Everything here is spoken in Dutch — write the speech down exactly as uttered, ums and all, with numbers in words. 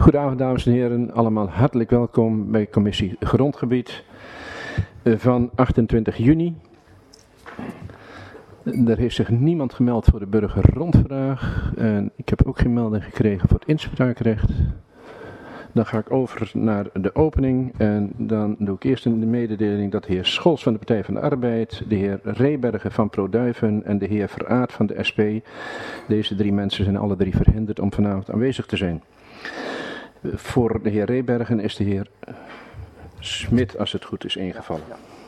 Goedenavond dames en heren, allemaal hartelijk welkom bij commissie Grondgebied van achtentwintig juni. Er heeft zich niemand gemeld voor de burgerrondvraag en ik heb ook geen melding gekregen voor het inspraakrecht. Dan ga ik over naar de opening en dan doe ik eerst de mededeling dat de heer Scholz van de Partij van de Arbeid, de heer Rebergen van ProDuiven en de heer Veraert van de S P, deze drie mensen zijn alle drie verhinderd om vanavond aanwezig te zijn. Voor de heer Rebergen is de heer Smit, als het goed is, ingevallen.